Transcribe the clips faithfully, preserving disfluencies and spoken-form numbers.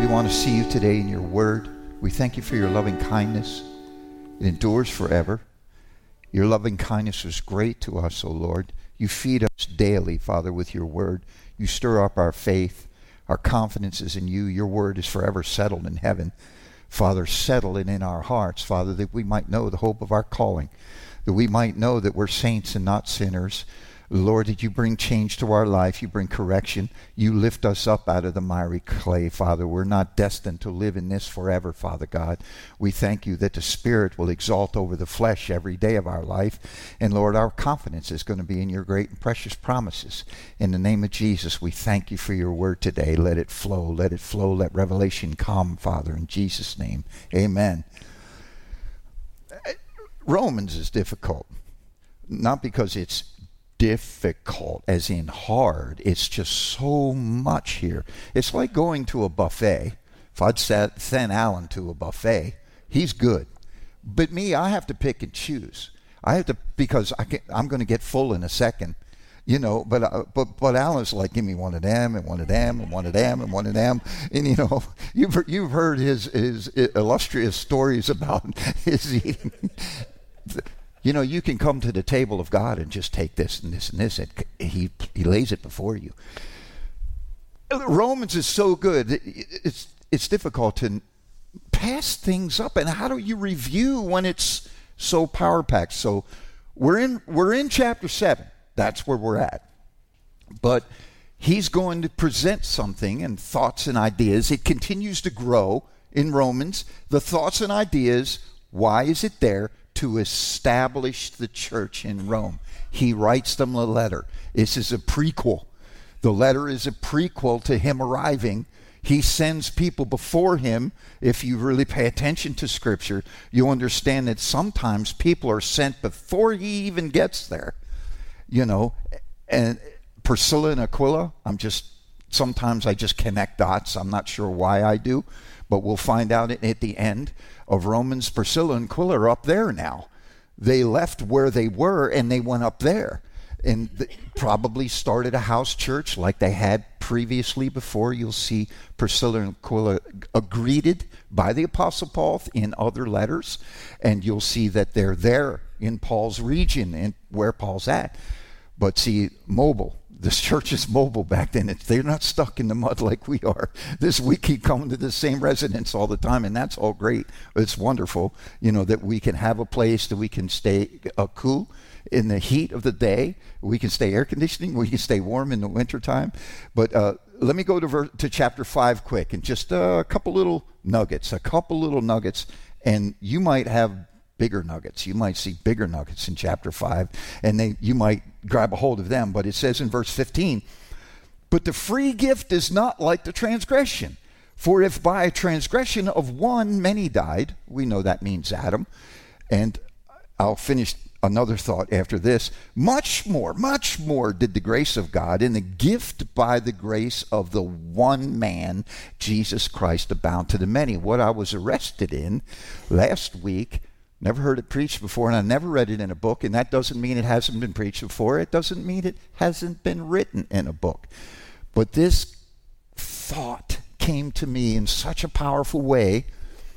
we want to see you today in your word. We thank you for your loving kindness. It endures forever. Your loving kindness is great to us, O Lord. You feed us daily, Father, with your word. You stir up our faith. Our confidence is in you. Your word is forever settled in heaven. Father, settle it in our hearts, Father, that we might know the hope of our calling, that we might know that we're saints and not sinners. Lord, that you bring change to our life. You bring correction. You lift us up out of the miry clay, Father. We're not destined to live in this forever, Father God. We thank you that the Spirit will exalt over the flesh every day of our life. And Lord, our confidence is going to be in your great and precious promises. In the name of Jesus, we thank you for your word today. Let it flow. Let it flow. Let revelation come, Father, in Jesus' name. Amen. Romans is difficult. Not because it's difficult, as in hard. It's just so much here. It's like going to a buffet. If I'd sat, sent Alan to a buffet, he's good. But me, I have to pick and choose. I have to, because I can, I'm going to get full in a second. You know, but uh, but but Alan's like, give me one of them and one of them and one of them and one of them, and you know, you've you've heard his his illustrious stories about his eating. You know, you can come to the table of God and just take this and this and this. And he, he lays it before you. Romans is so good. It's, it's difficult to pass things up. And how do you review when it's so power-packed? So we're in, we're in chapter seven. That's where we're at. But he's going to present something and thoughts and ideas. It continues to grow in Romans. The thoughts and ideas, why is it there? To establish the church in Rome. He writes them a letter. This is a prequel. The letter is a prequel to him arriving. He sends people before him. If you really pay attention to Scripture, you understand that sometimes people are sent before he even gets there. You know, and Priscilla and Aquila, I'm just, sometimes I just connect dots. I'm not sure why I do, but we'll find out at the end of Romans. Priscilla and Aquila are up there now. They left where they were and they went up there, and they probably started a house church like they had previously before. You'll see Priscilla and Aquila are greeted by the Apostle Paul in other letters, and you'll see that they're there in Paul's region and where Paul's at. But see, mobile. This church is mobile back then. It's, they're not stuck in the mud like we are. This we keep coming to the same residence all the time, and that's all great. It's wonderful, you know, that we can have a place that we can stay uh, cool in the heat of the day. We can stay air conditioning. We can stay warm in the wintertime. But uh, let me go to, ver- to chapter five quick, and just uh, a couple little nuggets, a couple little nuggets, and you might have bigger nuggets. You might see bigger nuggets in chapter five, and they you might grab a hold of them. But it says in verse fifteen, but the free gift is not like the transgression. For if by a transgression of one many died, we know that means Adam, and I'll finish another thought after this, much more, much more did the grace of God and the gift by the grace of the one man, Jesus Christ, abound to the many. What I was arrested in last week, never heard it preached before, and I never read it in a book, and that doesn't mean it hasn't been preached before. It doesn't mean it hasn't been written in a book. But this thought came to me in such a powerful way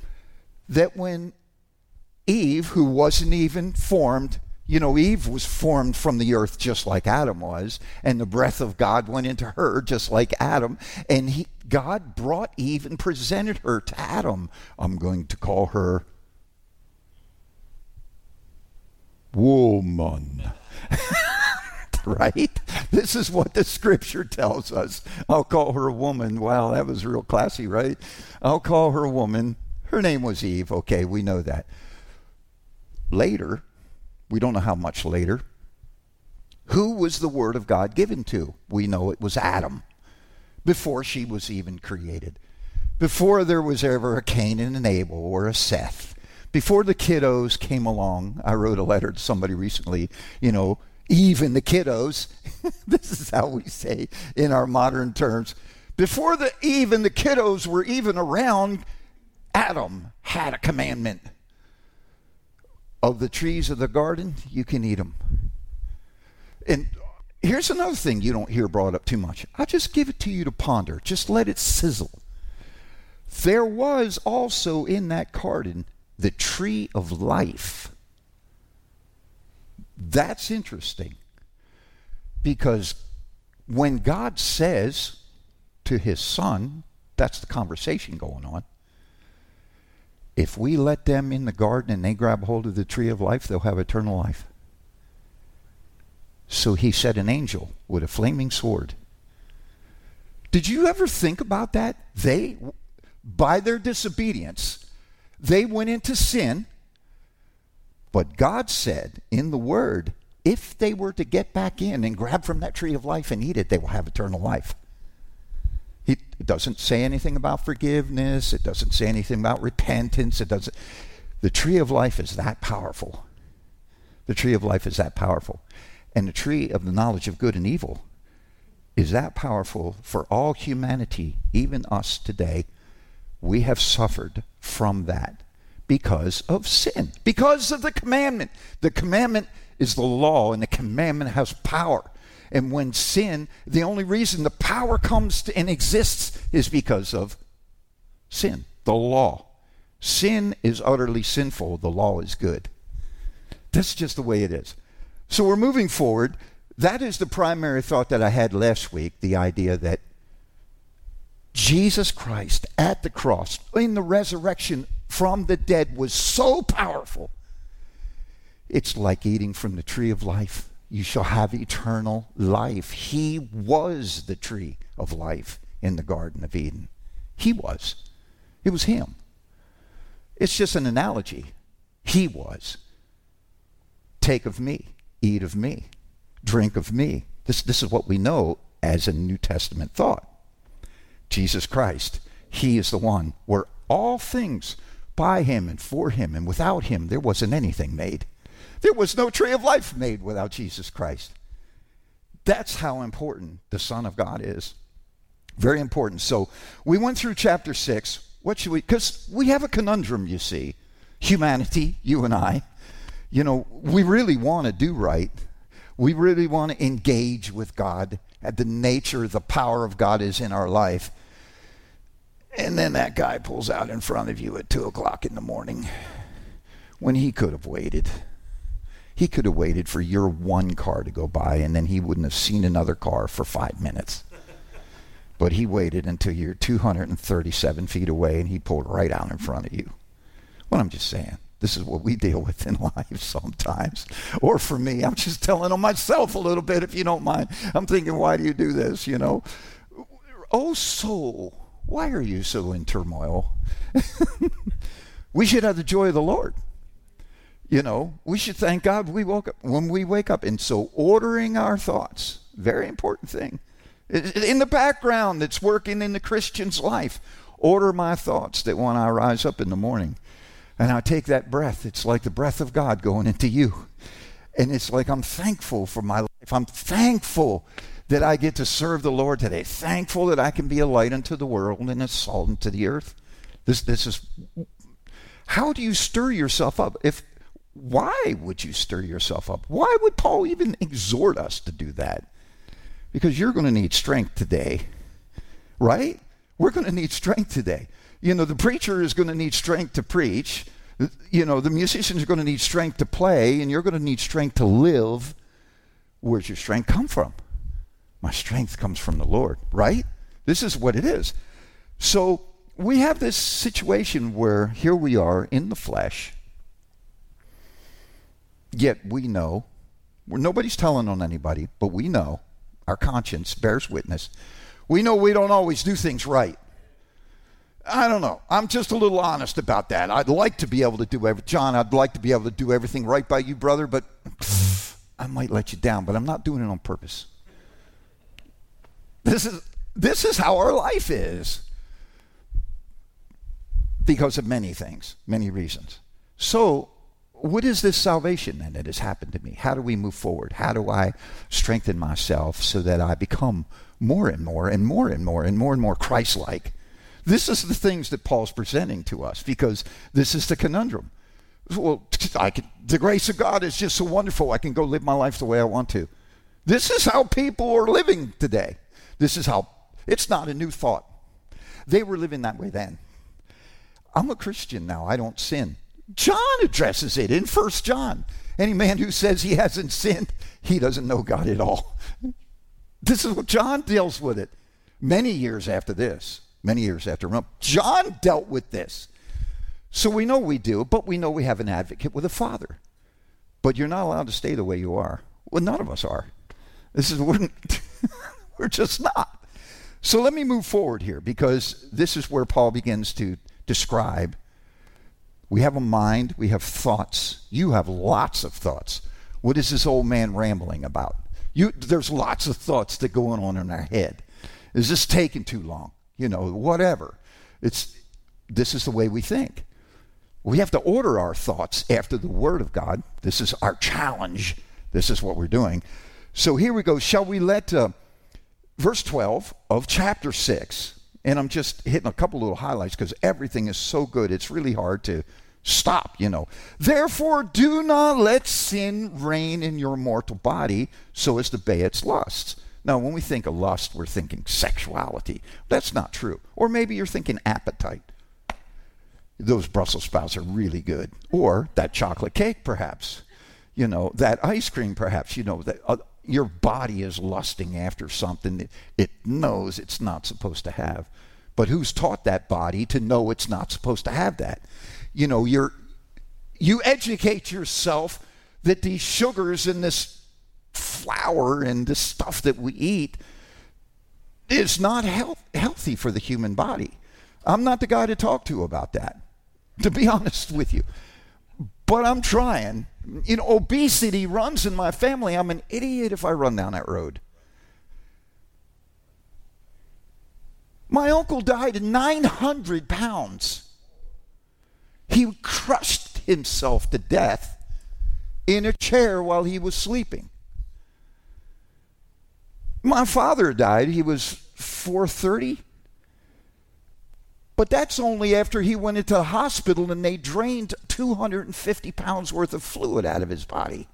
that when Eve, who wasn't even formed, you know, Eve was formed from the earth just like Adam was, and the breath of God went into her just like Adam, and he, God brought Eve and presented her to Adam. I'm going to call her woman. Right? This is what the Scripture tells us. I'll call her a woman. Wow, that was real classy, right? I'll call her a woman. Her name was Eve. Okay, we know that. Later, we don't know how much later, who was the Word of God given to? We know it was Adam, before she was even created. Before there was ever a Cain and an Abel or a Seth. Before the kiddos came along. I wrote a letter to somebody recently, you know, even the kiddos. This is how we say in our modern terms. Before the even the kiddos were even around, Adam had a commandment. Of the trees of the garden, you can eat them. And here's another thing you don't hear brought up too much. I just give it to you to ponder. Just let it sizzle. there was also in that garden the tree of life. That's interesting, because when God says to his son, that's the conversation going on, if we let them in the garden and they grab hold of the tree of life, they'll have eternal life. So he set an angel with a flaming sword. Did you ever think about that? They, by their disobedience, they went into sin. But God said in the Word, if they were to get back in and grab from that tree of life and eat it, they will have eternal life. It doesn't say anything about forgiveness. It doesn't say anything about repentance. It doesn't. The tree of life is that powerful. The tree of life is that powerful. And the tree of the knowledge of good and evil is that powerful for all humanity, even us today. We have suffered from that because of sin, because of the commandment. The commandment is the law, and the commandment has power. And when sin, the only reason the power comes to and exists is because of sin, the law. Sin is utterly sinful. The law is good. That's just the way it is. So we're moving forward. That is the primary thought that I had last week, the idea that Jesus Christ at the cross, in the resurrection from the dead, was so powerful. It's like eating from the tree of life. You shall have eternal life. He was the tree of life in the Garden of Eden. He was. It was him. It's just an analogy. He was. Take of me, eat of me, drink of me. This, this is what we know as a New Testament thought. Jesus Christ, he is the one where all things by him and for him, and without him there wasn't anything made. There was no tree of life made without Jesus Christ. That's how important the Son of God is. Very important. So we went through chapter six. What should we, because we have a conundrum, you see. Humanity, you and I. You know, we really want to do right. We really want to engage with God. And the nature, the power of God is in our life. And then that guy pulls out in front of you at two o'clock in the morning when he could have waited. He could have waited for your one car to go by, and then he wouldn't have seen another car for five minutes. But he waited until you're two hundred thirty-seven feet away, and he pulled right out in front of you. Well, I'm just saying, this is what we deal with in life sometimes. Or for me, I'm just telling on myself a little bit, if you don't mind. I'm thinking, why do you do this, you know? Oh, soul, why are you so in turmoil? We should have the joy of the Lord. You know, we should thank God we woke up when we wake up. And so ordering our thoughts, very important thing. In the background that's working in the Christian's life, order my thoughts that when I rise up in the morning and I take that breath, it's like the breath of God going into you. And it's like I'm thankful for my life. I'm thankful that I get to serve the Lord today. Thankful that I can be a light unto the world and a salt unto the earth. This, this is, how do you stir yourself up? If Why would you stir yourself up? Why would Paul even exhort us to do that? Because you're going to need strength today, right? We're going to need strength today. You know, the preacher is going to need strength to preach. You know, the musicians are going to need strength to play, and you're going to need strength to live. Where's your strength come from? My strength comes from the Lord, right? This is what it is. So we have this situation where here we are in the flesh. Yet we know, nobody's telling on anybody, but we know, our conscience bears witness. We know we don't always do things right. I don't know. I'm just a little honest about that. I'd like to be able to do everything. John, I'd like to be able to do everything right by you, brother, but I might let you down, but I'm not doing it on purpose. This is, this is how our life is. Because of many things, many reasons. So, what is this salvation then that has happened to me? How do we move forward? How do I strengthen myself so that I become more and more and more and more and more and more Christ-like? This is the things that Paul's presenting to us, because this is the conundrum. Well, I can, the grace of God is just so wonderful. I can go live my life the way I want to. This is how people are living today. This is how, it's not a new thought. They were living that way then. I'm a Christian now. I don't sin. John addresses it in First John. Any man who says he hasn't sinned, he doesn't know God at all. This is what John deals with it. Many years after this, many years after Rome, John dealt with this. So we know we do, but we know we have an advocate with a Father. But you're not allowed to stay the way you are. Well, none of us are. This is we're, we're just not. So let me move forward here, because this is where Paul begins to describe. We have a mind, we have thoughts. You have lots of thoughts. What is this old man rambling about? You, there's lots of thoughts that go on in our head. Is this taking too long? You know, whatever. It's this is the way we think. We have to order our thoughts after the Word of God. This is our challenge. This is what we're doing. So here we go. Shall we let uh, verse twelve of chapter six, and I'm just hitting a couple little highlights because everything is so good. It's really hard to stop, you know. Therefore, do not let sin reign in your mortal body so as to obey its lusts. Now, when we think of lust, we're thinking sexuality. That's not true. Or maybe you're thinking appetite. Those Brussels sprouts are really good. Or that chocolate cake, perhaps. You know, that ice cream, perhaps. You know, that uh, your body is lusting after something that it knows it's not supposed to have. But who's taught that body to know it's not supposed to have that? You know, you're, you educate yourself that these sugars in this flour and this stuff that we eat is not health, healthy for the human body. I'm not the guy to talk to about that, to be honest with you. But I'm trying. You know, obesity runs in my family. I'm an idiot if I run down that road. My uncle died at nine hundred pounds. He crushed himself to death in a chair while he was sleeping. My father died. He was four thirty. But that's only after he went into the hospital and they drained two hundred fifty pounds worth of fluid out of his body.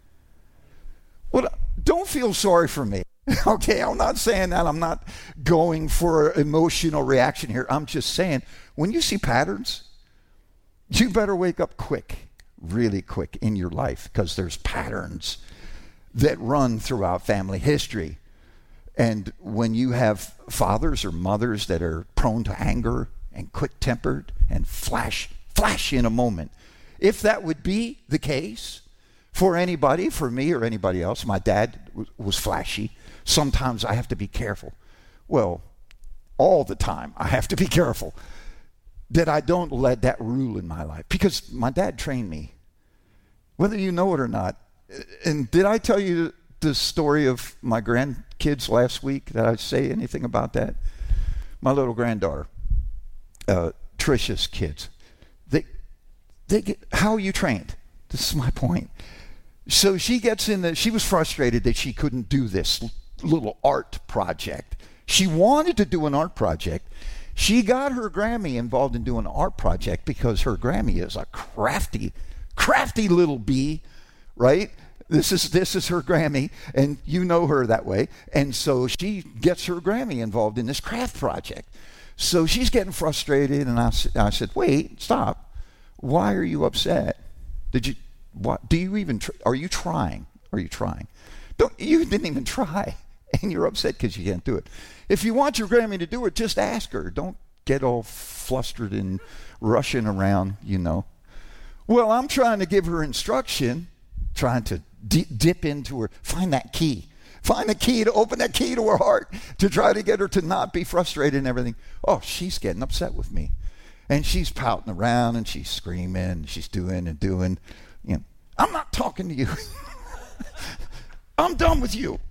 Well, don't feel sorry for me. Okay, I'm not saying that. I'm not going for an emotional reaction here. I'm just saying, when you see patterns, you better wake up quick, really quick in your life, because there's patterns that run throughout family history. And when you have fathers or mothers that are prone to anger and quick-tempered and flash, flash in a moment, if that would be the case for anybody, for me or anybody else, my dad w- was flashy. Sometimes I have to be careful. Well, all the time I have to be careful that I don't let that rule in my life, because my dad trained me, whether you know it or not. And did I tell you the story of my grandkids last week? Did I say anything about that? My little granddaughter, uh, Trisha's kids, they, they get, how are you trained? This is my point. So she gets in the, she was frustrated that she couldn't do this little art project. She wanted to do an art project. She got her Grammy involved in doing an art project because her Grammy is a crafty, crafty little bee, right? This is this is her Grammy, and you know her that way. And so she gets her Grammy involved in this craft project. So she's getting frustrated, and I, I said, wait, stop. Why are you upset? Did you, what, do you even, tr- are you trying? Are you trying? Don't, you didn't even try, and you're upset because you can't do it. If you want your Grammy to do it, just ask her. Don't get all flustered and rushing around, you know. Well, I'm trying to give her instruction, trying to d- dip into her, find that key. Find the key to open that key to her heart to try to get her to not be frustrated and everything. Oh, she's getting upset with me. And she's pouting around and she's screaming and she's doing and doing. You know, I'm not talking to you. I'm done with you.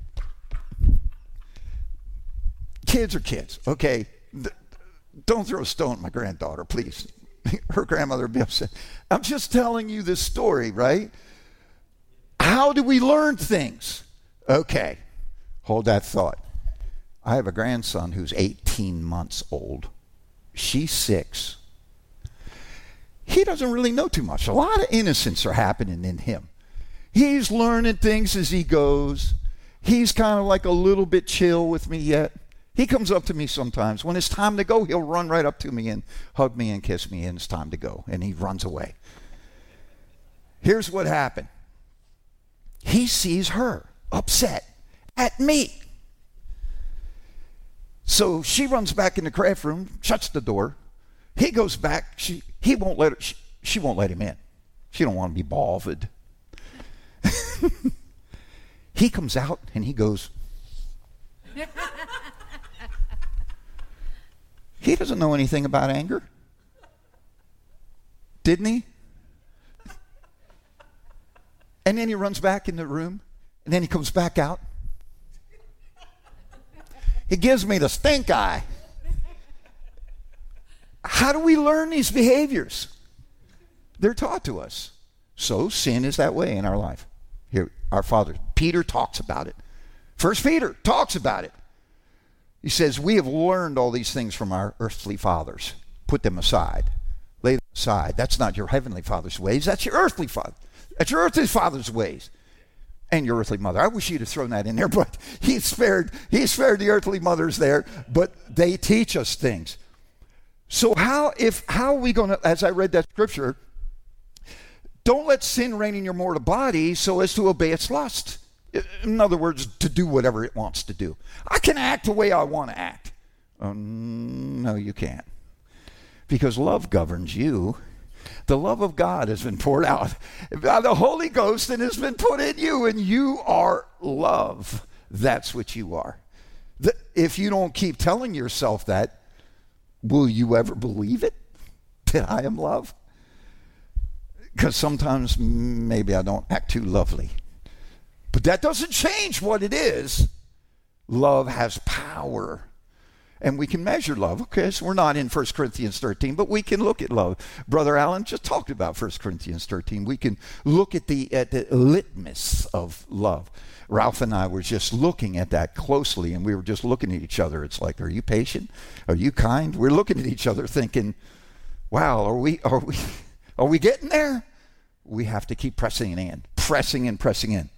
Kids are kids, okay? Don't throw a stone at my granddaughter, please. Her grandmother would be upset. I'm just telling you this story, right? How do we learn things? Okay, hold that thought. I have a grandson who's eighteen months old. She's six. He doesn't really know too much. A lot of innocence are happening in him. He's learning things as he goes. He's kind of like a little bit chill with me yet. He comes up to me sometimes. When it's time to go, he'll run right up to me and hug me and kiss me, and it's time to go. And he runs away. Here's what happened. He sees her upset at me. So she runs back in the craft room, shuts the door. He goes back. She, he won't let her, she, she won't let him in. She don't want to be bothered. He comes out and he goes, he doesn't know anything about anger. Didn't he? And then he runs back in the room, and then he comes back out. He gives me the stink eye. How do we learn these behaviors? They're taught to us. So sin is that way in our life. Here, our Father, Peter talks about it. First Peter talks about it. He says, we have learned all these things from our earthly fathers. Put them aside. Lay them aside. That's not your heavenly Father's ways. That's your earthly father. That's your earthly father's ways. And your earthly mother. I wish you'd have thrown that in there, but he spared, he spared the earthly mothers there. But they teach us things. So how, if, how are we going to, as I read that scripture, don't let sin reign in your mortal body so as to obey its lust. In other words, to do whatever it wants to do. I can act the way I want to act. Um, no, you can't. Because love governs you. The love of God has been poured out by the Holy Ghost and has been put in you, and you are love. That's what you are. The, if you don't keep telling yourself that, will you ever believe it? That I am love? Because sometimes maybe I don't act too lovely. But that doesn't change what it is. Love has power. And we can measure love. Okay, so we're not in First Corinthians thirteen, but we can look at love. Brother Allen just talked about First Corinthians thirteen. We can look at the, at the litmus of love. Ralph and I were just looking at that closely, and we were just looking at each other. It's like, are you patient? Are you kind? We're looking at each other thinking, wow, are we, are we, are we getting there? We have to keep pressing in, pressing in, pressing in.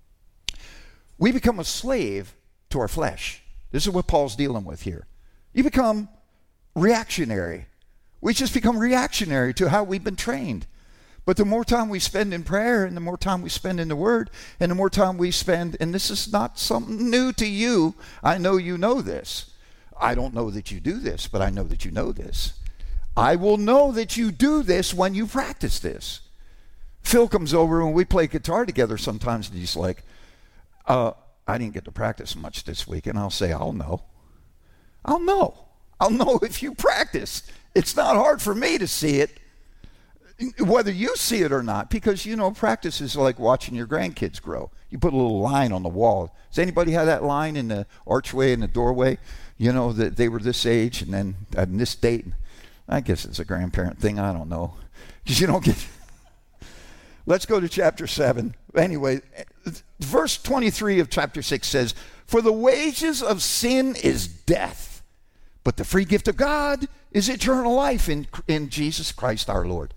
We become a slave to our flesh. This is what Paul's dealing with here. You become reactionary. We just become reactionary to how we've been trained. But the more time we spend in prayer, and the more time we spend in the Word, and the more time we spend, and this is not something new to you. I know you know this. I don't know that you do this, but I know that you know this. I will know that you do this when you practice this. Phil comes over and we play guitar together sometimes, and he's like, uh, I didn't get to practice much this week. And I'll say, I'll know. I'll know. I'll know if you practice. It's not hard for me to see it, whether you see it or not, because, you know, practice is like watching your grandkids grow. You put a little line on the wall. Does anybody have that line in the archway, in the doorway? You know, that they were this age and then at this date. I guess it's a grandparent thing. I don't know. Because you don't get... Let's go to chapter seven. Anyway, verse twenty-three of chapter six says, for the wages of sin is death, but the free gift of God is eternal life in, in Jesus Christ our Lord.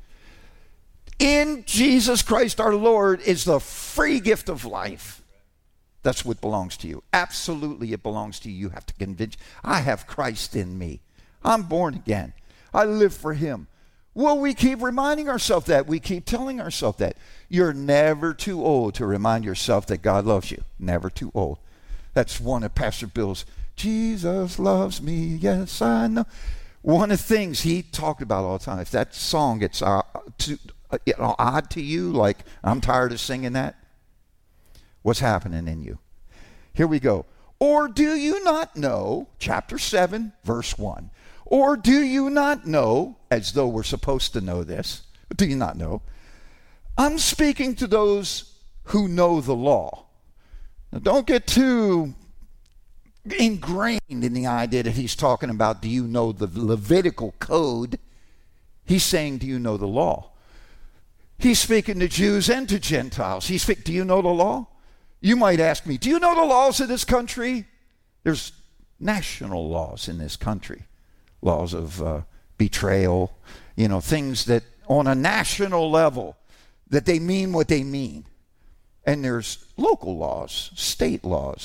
In Jesus Christ our Lord is the free gift of life. That's what belongs to you. Absolutely, it belongs to you. You have to convince, I have Christ in me. I'm born again. I live for Him. Well, we keep reminding ourselves that. We keep telling ourselves that. You're never too old to remind yourself that God loves you. Never too old. That's one of Pastor Bill's, Jesus loves me, yes, I know. One of the things he talked about all the time, if that song gets uh, too, uh, you know, odd to you, like I'm tired of singing that, what's happening in you? Here we go. Or do you not know, chapter seven, verse one, or do you not know, as though we're supposed to know this, but do you not know? I'm speaking to those who know the law. Now, don't get too ingrained in the idea that he's talking about, do you know the Levitical code? He's saying, do you know the law? He's speaking to Jews and to Gentiles. He's speaking, do you know the law? You might ask me, do you know the laws of this country? There's national laws in this country. Laws of uh, betrayal, you know, things that on a national level, that they mean what they mean. And there's local laws, state laws,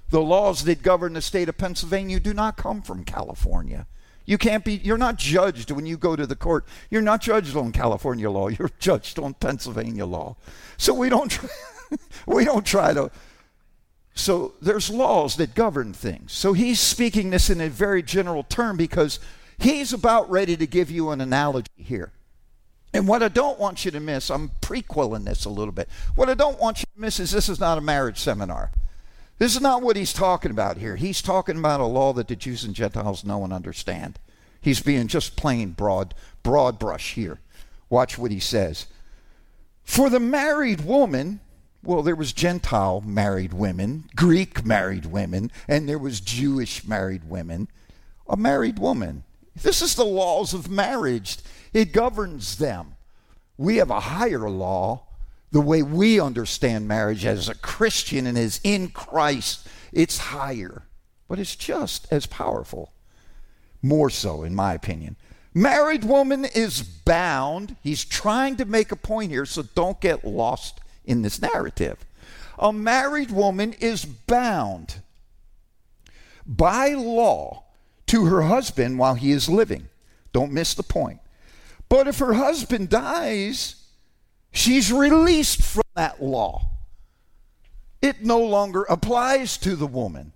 The laws that govern the state of Pennsylvania do not come from California. You can't be, you're not judged when you go to the court. You're not judged on California law. You're judged on Pennsylvania law. So we don't try, we don't try to, so there's laws that govern things. So he's speaking this in a very general term because he's about ready to give you an analogy here. And what I don't want you to miss, I'm prequeling this a little bit. What I don't want you to miss is this is not a marriage seminar. This is not what he's talking about here. He's talking about a law that the Jews and Gentiles know and understand. He's being just plain broad, broad brush here. Watch what he says. For the married woman, well, there was Gentile married women, Greek married women, and there was Jewish married women. A married woman. This is the laws of marriage. It governs them. We have a higher law. The way we understand marriage as a Christian and as in Christ, it's higher. But it's just as powerful. More so, in my opinion. Married woman is bound. He's trying to make a point here, so don't get lost in this narrative. A married woman is bound by law to her husband while he is living. Don't miss the point. But if her husband dies, she's released from that law. It no longer applies to the woman.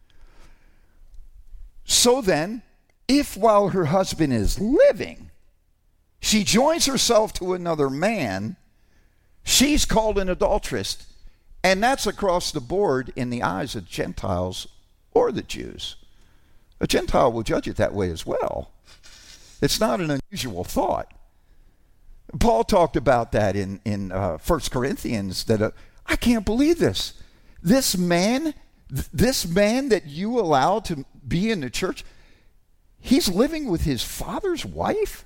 So then, if while her husband is living, she joins herself to another man, she's called an adulteress. And that's across the board in the eyes of Gentiles or the Jews. A Gentile will judge it that way as well. It's not an unusual thought. Paul talked about that in, in uh, First Corinthians, that uh, I can't believe this. This man, th- this man that you allow to be in the church, he's living with his father's wife?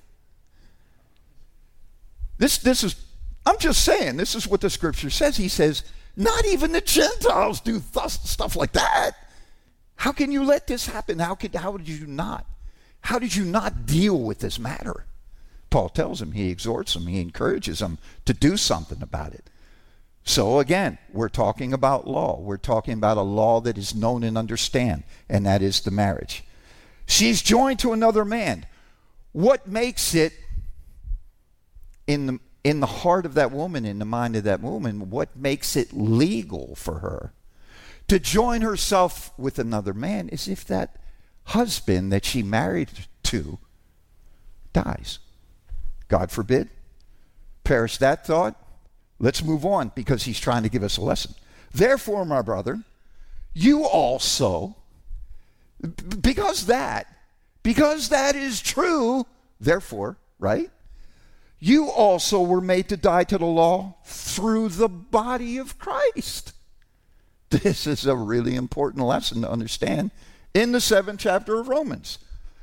This, this is, I'm just saying, this is what the scripture says. He says, not even the Gentiles do th- stuff like that. How can you let this happen? How could, how did you not? How did you not deal with this matter? Paul tells him, he exhorts him, he encourages him to do something about it. So again, we're talking about law. We're talking about a law that is known and understand, and that is the marriage. She's joined to another man. What makes it in the, in the heart of that woman, in the mind of that woman, what makes it legal for her to join herself with another man is if that husband that she married to dies. God forbid. Perish that thought. Let's move on because he's trying to give us a lesson. Therefore, my brother, you also, because that, because that is true, therefore, right? You also were made to die to the law through the body of Christ. This is a really important lesson to understand in the seventh chapter of Romans.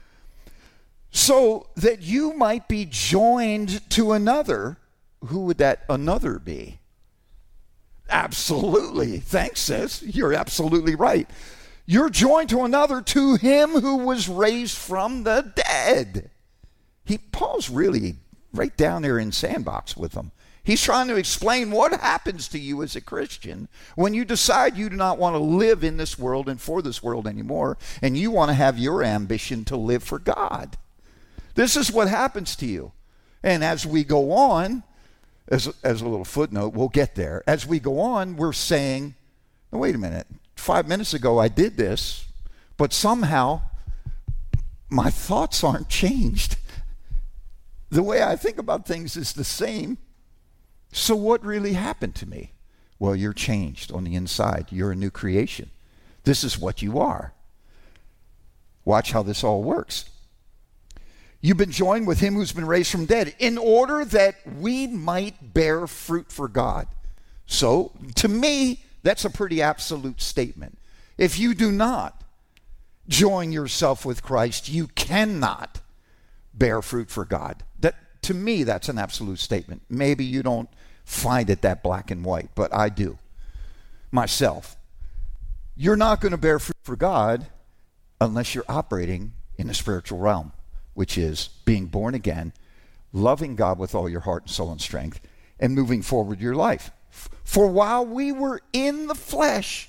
So that you might be joined to another. Who would that another be? Absolutely. Thanks, sis. You're absolutely right. You're joined to another, to him who was raised from the dead. He Paul's really right down there in sandbox with them. He's trying to explain what happens to you as a Christian when you decide you do not want to live in this world and for this world anymore, and you want to have your ambition to live for God. This is what happens to you. And as we go on, as, as a little footnote, we'll get there. As we go on, we're saying, oh, wait a minute, five minutes ago I did this, but somehow my thoughts aren't changed. The way I think about things is the same. So what really happened to me? Well, you're changed on the inside. You're a new creation. This is what you are. Watch how this all works. You've been joined with him who's been raised from dead in order that we might bear fruit for God. So, to me, that's a pretty absolute statement. If you do not join yourself with Christ, you cannot bear fruit for God. That, to me, that's an absolute statement. Maybe you don't find it that black and white, but I do. Myself. You're not going to bear fruit for God unless you're operating in the spiritual realm, which is being born again, loving God with all your heart and soul and strength, and moving forward your life. For while we were in the flesh,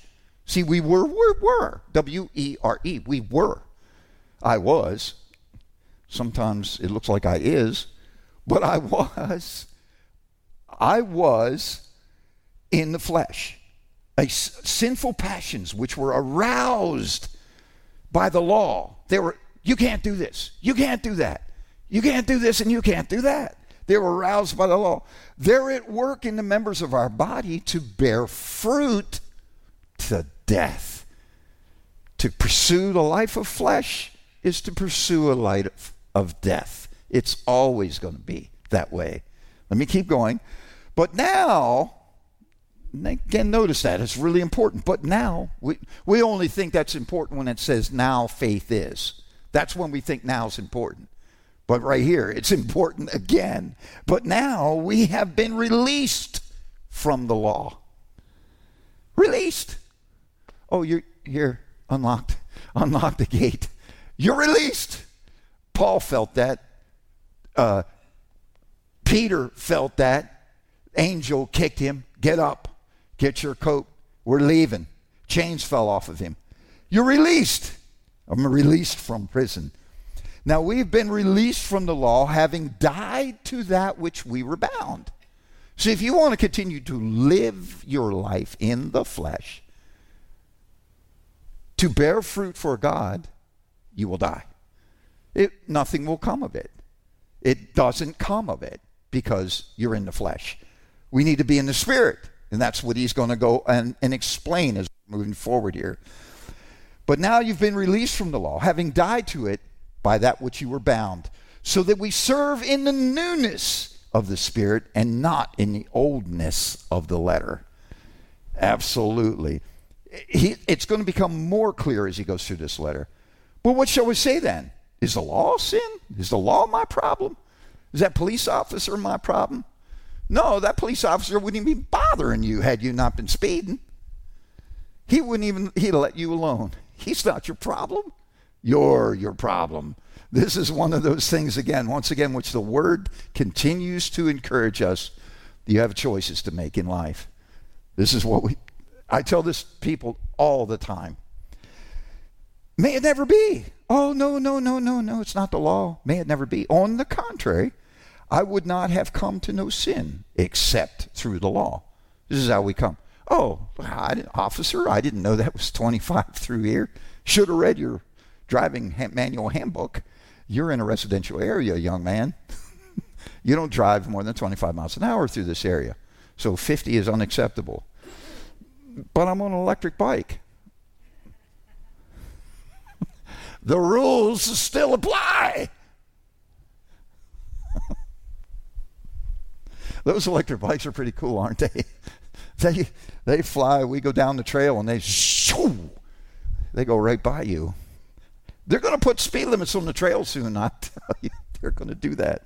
See, we were, were, were. W E R E. We were. I was. Sometimes it looks like I is. But I was. I was in the flesh. A s- sinful passions which were aroused by the law. They were, you can't do this. You can't do that. You can't do this and you can't do that. They were aroused by the law. They're at work in the members of our body to bear fruit to death. To pursue the life of flesh is to pursue a life of death. It's always going to be that way. Let me keep going. But now, again, notice that. It's really important. But now, we, we only think that's important when it says now faith is. That's when we think now is important. But right here, it's important again. But now we have been released from the law. Released. Oh, you're here. Unlocked. Unlock the gate. You're released. Paul felt that. Uh, Peter felt that. Angel kicked him. Get up. Get your coat. We're leaving. Chains fell off of him. You're released. I'm released from prison. Now we've been released from the law, having died to that which we were bound. So if you want to continue to live your life in the flesh, to bear fruit for God, you will die. It, nothing will come of it. It doesn't come of it because you're in the flesh. We need to be in the spirit. And that's what he's going to go and, and explain as we're moving forward here. But now you've been released from the law, having died to it by that which you were bound, so that we serve in the newness of the Spirit and not in the oldness of the letter. Absolutely. He, it's going to become more clear as he goes through this letter. But what shall we say then? Is the law sin? Is the law my problem? Is that police officer my problem? No, that police officer wouldn't even be bothering you had you not been speeding. He wouldn't even, he'd let you alone. He's not your problem. You're your problem. This is one of those things, again, once again, which the Word continues to encourage us. You have choices to make in life. This is what we, I tell this people all the time. May it never be. Oh, no, no, no, no, no, it's not the law. May it never be. On the contrary, I would not have come to know sin except through the law. This is how we come. Oh, I didn't, officer, I didn't know that was twenty-five through here. Should have read your driving ha- manual handbook. You're in a residential area, young man. You don't drive more than twenty-five miles an hour through this area. So fifty is unacceptable. But I'm on an electric bike. The rules still apply. Those electric bikes are pretty cool, aren't they? They they fly. We go down the trail and they shoo, they go right by you. They're going to put speed limits on the trail soon. I tell you, they're going to do that.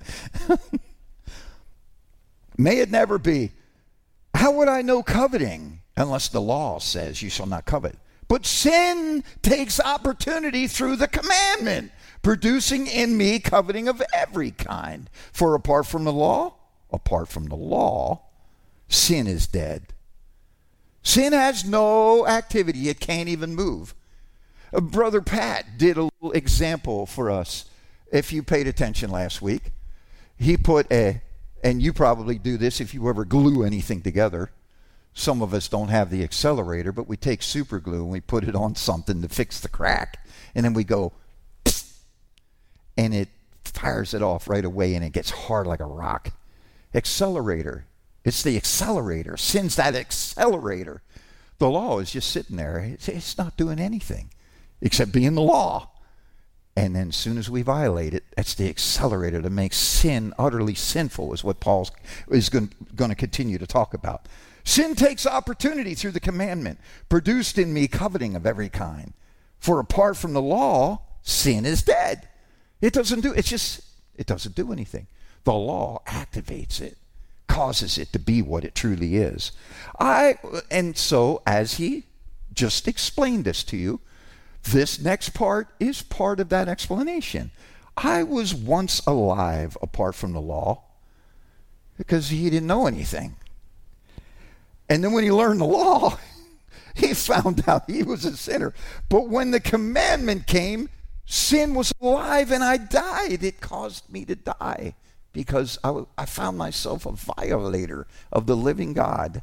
May it never be. How would I know coveting unless the law says you shall not covet? But sin takes opportunity through the commandment, producing in me coveting of every kind. For apart from the law, apart from the law, sin is dead. Sin has no activity. It can't even move. Uh, Brother Pat did a little example for us. If you paid attention last week, he put a, and you probably do this if you ever glue anything together. Some of us don't have the accelerator, but we take super glue and we put it on something to fix the crack. And then we go, psst, and it fires it off right away and it gets hard like a rock. Accelerator. It's the accelerator. Sin's that accelerator. The law is just sitting there. It's, it's not doing anything except being the law. And then as soon as we violate it, that's the accelerator that makes sin utterly sinful, is what Paul is going, going to continue to talk about. Sin takes opportunity through the commandment, produced in me coveting of every kind. For apart from the law, sin is dead. It doesn't do, it's just, it doesn't do anything. The law activates it, causes it to be what it truly is. I, and so as he just explained this to you, this next part is part of that explanation. I was once alive apart from the law because he didn't know anything. And then when he learned the law, He found out he was a sinner. But when the commandment came, sin was alive and I died. It caused me to die because I, w- I found myself a violator of the living God.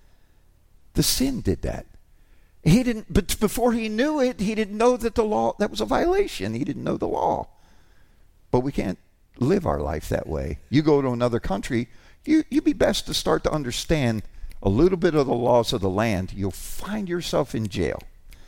The sin did that. He didn't, but before he knew it, he didn't know that the law, that was a violation. He didn't know the law. But we can't live our life that way. You go to another country, you, you'd be best to start to understand a little bit of the laws of the land. You'll find yourself in jail.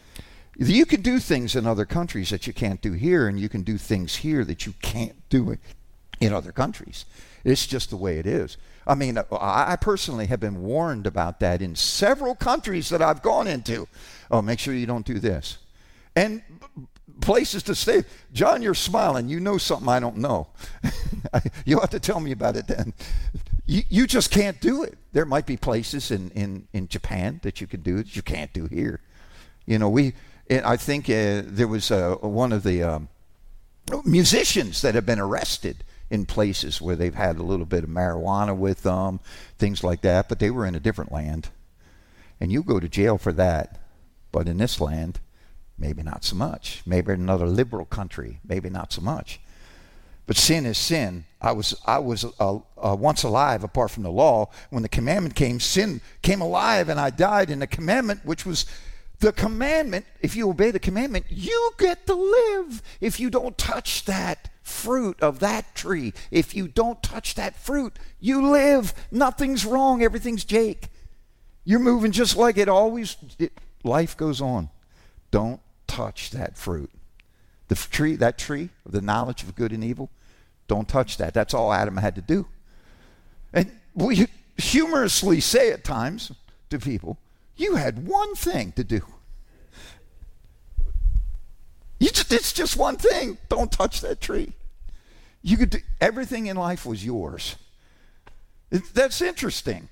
You can do things in other countries that you can't do here, and you can do things here that you can't do in other countries. It's just the way it is. I mean, I personally have been warned about that in several countries that I've gone into. Oh, make sure you don't do this. And places to stay. John, you're smiling. You know something I don't know. You'll have to tell me about it then. You, you just can't do it. There might be places in, in, in Japan that you can do it that you can't do here. You know, we. I think uh, there was uh, one of the um, musicians that have been arrested in places where they've had a little bit of marijuana with them, things like that, but they were in a different land. And you go to jail for that. But in this land, maybe not so much. Maybe in another liberal country, maybe not so much. But sin is sin. I was I was uh, uh, once alive apart from the law. When the commandment came, sin came alive and I died. And the commandment, which was the commandment, if you obey the commandment, you get to live. If you don't touch that fruit of that tree, if you don't touch that fruit, you live. Nothing's wrong. Everything's Jake. You're moving just like it always, it, life goes on. Don't touch that fruit. The tree, that tree of the knowledge of good and evil, don't touch that. That's all Adam had to do. And we humorously say at times to people, you had one thing to do. You just, it's just one thing. Don't touch that tree. You could do, everything in life was yours. It, that's interesting.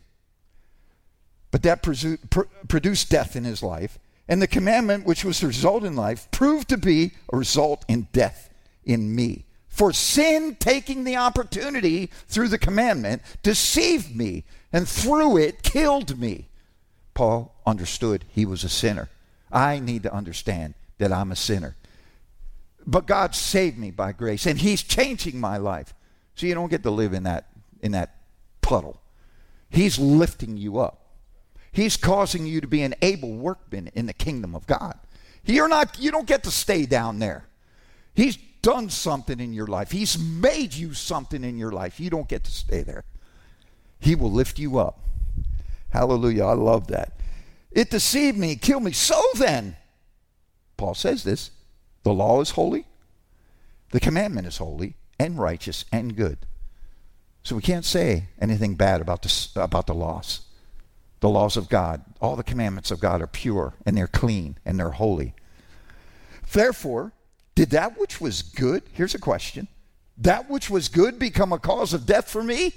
But that presu, pr- produced death in his life. And the commandment, which was the result in life, proved to be a result in death in me. For sin, taking the opportunity through the commandment, deceived me, and through it killed me. Paul understood he was a sinner. I need to understand that I'm a sinner. But God saved me by grace, and he's changing my life. So you don't get to live in that, in that puddle. He's lifting you up. He's causing you to be an able workman in the kingdom of God. You're not, you don't get to stay down there. He's done something in your life. He's made you something in your life. You don't get to stay there. He will lift you up. Hallelujah. I love that. It deceived me, killed me. So then, Paul says this, the law is holy, the commandment is holy and righteous and good. So we can't say anything bad about the, about the laws. The laws of God, all the commandments of God are pure and they're clean and they're holy. Therefore, did that which was good, here's a question, that which was good become a cause of death for me?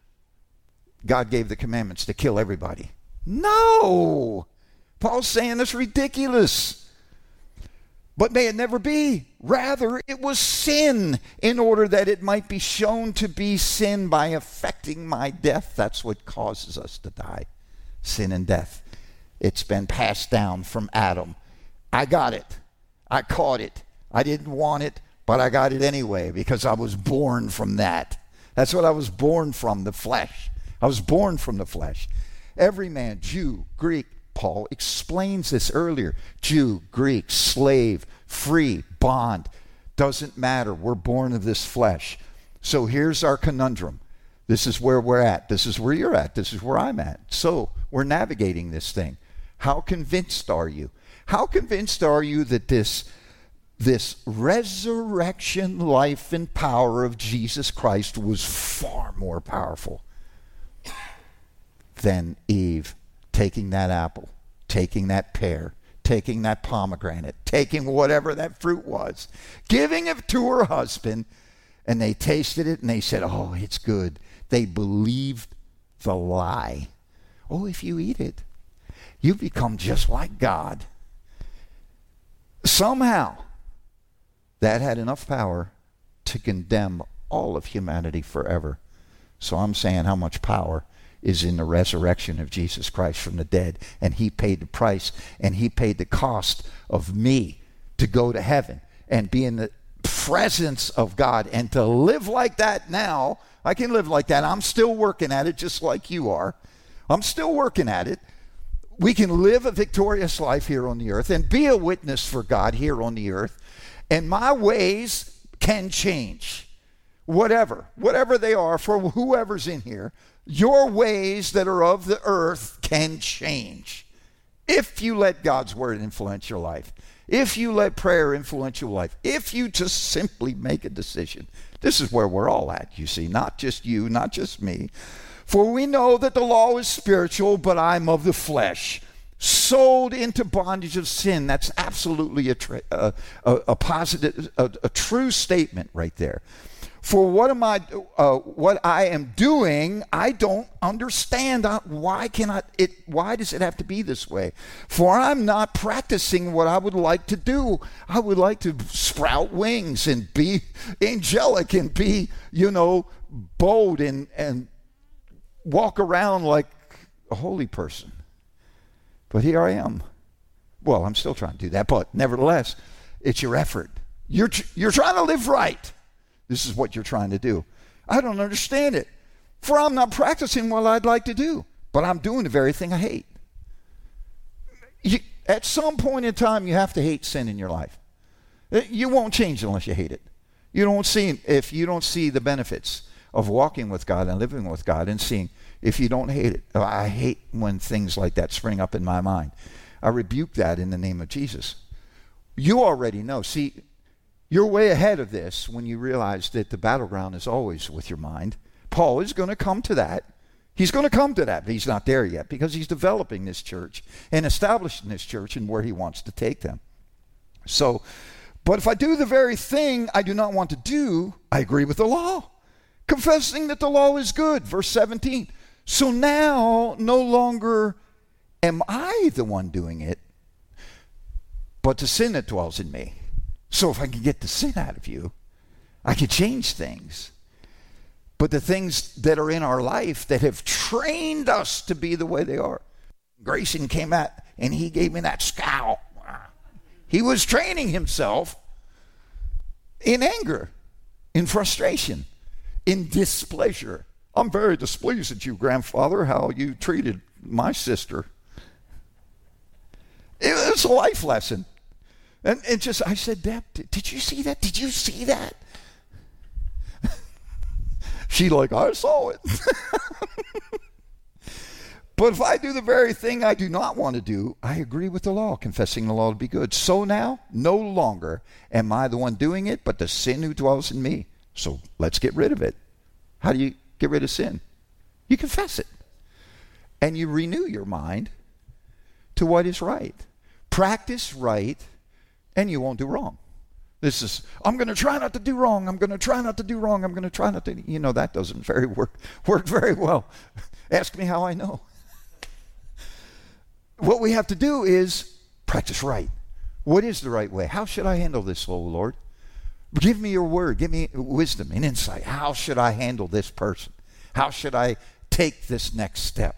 God gave the commandments to kill everybody. No! Paul's saying that's ridiculous. But may it never be. Rather, it was sin in order that it might be shown to be sin by affecting my death. That's what causes us to die. Sin and death. It's been passed down from Adam. I got it. I caught it. I didn't want it, but I got it anyway because I was born from that. That's what I was born from, the flesh. I was born from the flesh. Every man, Jew, Greek, Paul explains this earlier. Jew, Greek, slave, free, bond. Doesn't matter. We're born of this flesh. So here's our conundrum. This is where we're at. This is where you're at. This is where I'm at. So we're navigating this thing. How convinced are you? How convinced are you that this, this resurrection life and power of Jesus Christ was far more powerful than Eve taking that apple, taking that pear, taking that pomegranate, taking whatever that fruit was, giving it to her husband, and they tasted it and they said, oh, it's good. They believed the lie. Oh, if you eat it, you become just like God. Somehow, that had enough power to condemn all of humanity forever. So I'm saying, how much power is in the resurrection of Jesus Christ from the dead. And he paid the price, and he paid the cost of me to go to heaven and be in the presence of God, and to live like that now. I can live like that. I'm still working at it just like you are. I'm still working at it. We can live a victorious life here on the earth and be a witness for God here on the earth. And my ways can change. Whatever, whatever they are for whoever's in here, your ways that are of the earth can change. If you let God's word influence your life. If you let prayer influence your life. If you just simply make a decision. This is where we're all at, you see. Not just you, not just me. For we know that the law is spiritual, but I'm of the flesh, sold into bondage of sin. That's absolutely a, tra- a, a, a positive, a, a true statement right there. For what am I? Uh, what I am doing, I don't understand. I, why can I? It? Why does it have to be this way? For I'm not practicing what I would like to do. I would like to sprout wings and be angelic and be, you know, bold and and walk around like a holy person. But here I am. Well, I'm still trying to do that, but nevertheless, it's your effort. You're you're trying to live right. This is what you're trying to do. I don't understand it. For I'm not practicing what I'd like to do, but I'm doing the very thing I hate. You, at some point in time, you have to hate sin in your life. You won't change unless you hate it. You don't see, if you don't see the benefits of walking with God and living with God and seeing, if you don't hate it. I hate when things like that spring up in my mind. I rebuke that in the name of Jesus. You already know. See, you're way ahead of this when you realize that the battleground is always with your mind. Paul is going to come to that. He's going to come to that, but he's not there yet because he's developing this church and establishing this church and where he wants to take them. So, but if I do the very thing I do not want to do, I agree with the law, confessing that the law is good. Verse seventeen. So now no longer am I the one doing it, but the sin that dwells in me. So if I can get the sin out of you, I can change things. But the things that are in our life that have trained us to be the way they are. Grayson came out and he gave me that scowl. He was training himself in anger, in frustration, in displeasure. I'm very displeased at you, grandfather, how you treated my sister. It was a life lesson. And, and just, I said, Deb, did, did you see that? Did you see that? She like, I saw it. But if I do the very thing I do not want to do, I agree with the law, confessing the law to be good. So now, no longer am I the one doing it, but the sin who dwells in me. So let's get rid of it. How do you get rid of sin? You confess it. And you renew your mind to what is right. Practice right, and you won't do wrong. This is, I'm going to try not to do wrong. I'm going to try not to do wrong. I'm going to try not to, you know, that doesn't very work, work very well. Ask me how I know. What we have to do is practice right. What is the right way? How should I handle this, oh Lord? Give me your word. Give me wisdom and insight. How should I handle this person? How should I take this next step?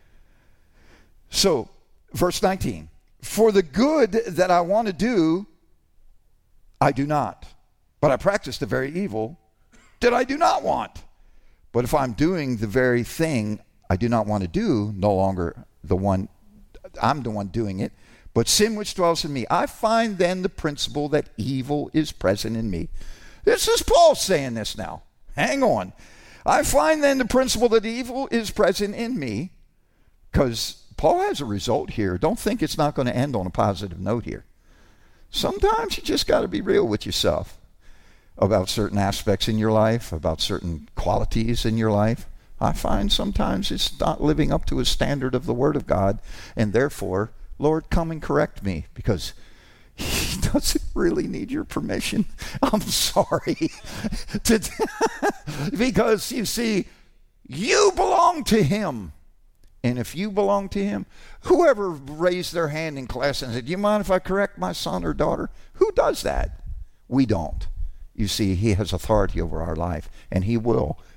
So, verse nineteen. For the good that I want to do, I do not. But I practice the very evil that I do not want. But if I'm doing the very thing I do not want to do, no longer the one, I'm the one doing it, but sin which dwells in me. I find then the principle that evil is present in me. This is Paul saying this now. Hang on. I find then the principle that evil is present in me, because Paul has a result here. Don't think it's not going to end on a positive note here. Sometimes you just got to be real with yourself about certain aspects in your life, about certain qualities in your life. I find sometimes it's not living up to a standard of the Word of God, and therefore, Lord, come and correct me, because He doesn't really need your permission. I'm sorry. to, because, you see, you belong to Him. And if you belong to Him, whoever raised their hand in class and said, do you mind if I correct my son or daughter? Who does that? We don't. You see, He has authority over our life, and He will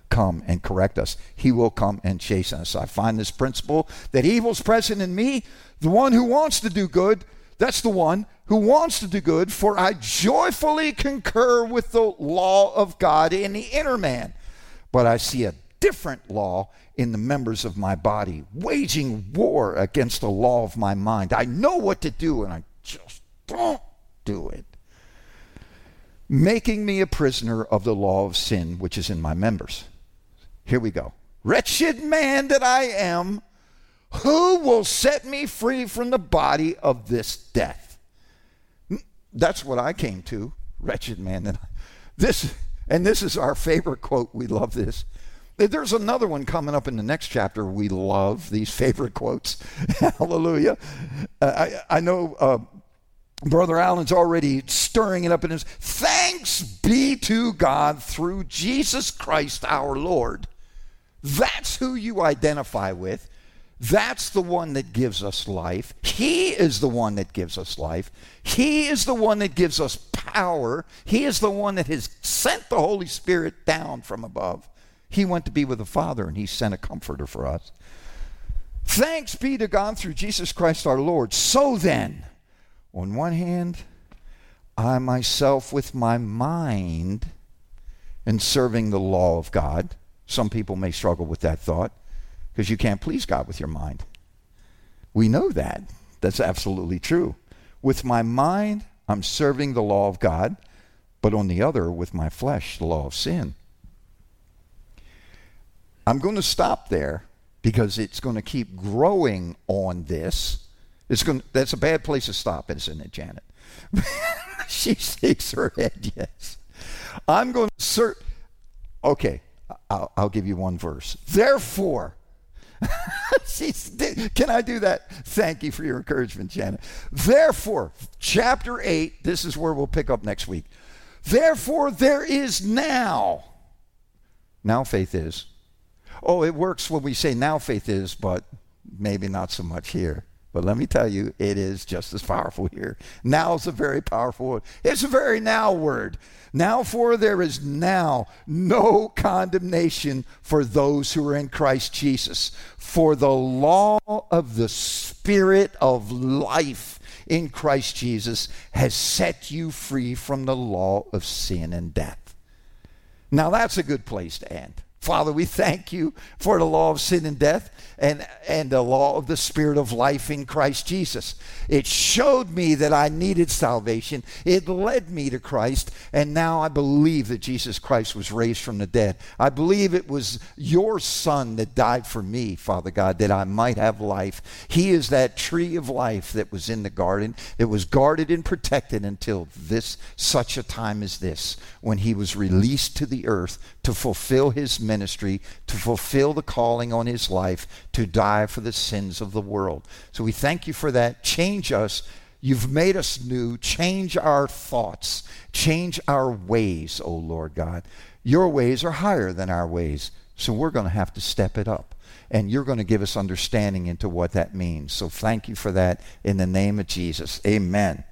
come and correct us. He will come and chasten us. I find this principle that evil's present in me, the one who wants to do good, that's the one who wants to do good, for I joyfully concur with the law of God in the inner man. But I see a different law in the members of my body, waging war against the law of my mind. I know what to do, and I just don't do it. Making me a prisoner of the law of sin, which is in my members. Here we go. Wretched man that I am, who will set me free from the body of this death? That's what I came to. Wretched man that I This, and this is our favorite quote. We love this. There's another one coming up in the next chapter. We love these favorite quotes. Hallelujah. Uh, I, I know uh, Brother Allen's already stirring it up in his, thanks be to God through Jesus Christ our Lord. That's who you identify with. That's the one that gives us life. He is the one that gives us life. He is the one that gives us power. He is the one that has sent the Holy Spirit down from above. He went to be with the Father, and he sent a comforter for us. Thanks be to God through Jesus Christ our Lord. So then, on one hand, I myself with my mind am serving the law of God. Some people may struggle with that thought because you can't please God with your mind. We know that. That's absolutely true. With my mind, I'm serving the law of God, but on the other, with my flesh, the law of sin. I'm going to stop there because it's going to keep growing on this. It's going. That's a bad place to stop, isn't it, Janet? She shakes her head, yes. I'm going to search. Okay, I'll, I'll give you one verse. Therefore, she's, can I do that? Thank you for your encouragement, Janet. Therefore, chapter eight, this is where we'll pick up next week. Therefore, there is now. Now faith is. Oh, it works when we say now faith is, but maybe not so much here. But let me tell you, it is just as powerful here. Now is a very powerful word. It's a very now word. Now for there is now no condemnation for those who are in Christ Jesus. For the law of the Spirit of life in Christ Jesus has set you free from the law of sin and death. Now that's a good place to end. Father, we thank you for the law of sin and death and, and the law of the Spirit of life in Christ Jesus. It showed me that I needed salvation. It led me to Christ, and now I believe that Jesus Christ was raised from the dead. I believe it was your Son that died for me, Father God, that I might have life. He is that tree of life that was in the garden. It was guarded and protected until this, such a time as this, when he was released to the earth to fulfill his ministry, to fulfill the calling on his life, to die for the sins of the world. So we thank you for that. Change us. You've made us new. Change our thoughts. Change our ways, O Lord God. Your ways are higher than our ways, so we're going to have to step it up. And you're going to give us understanding into what that means. So thank you for that in the name of Jesus. Amen.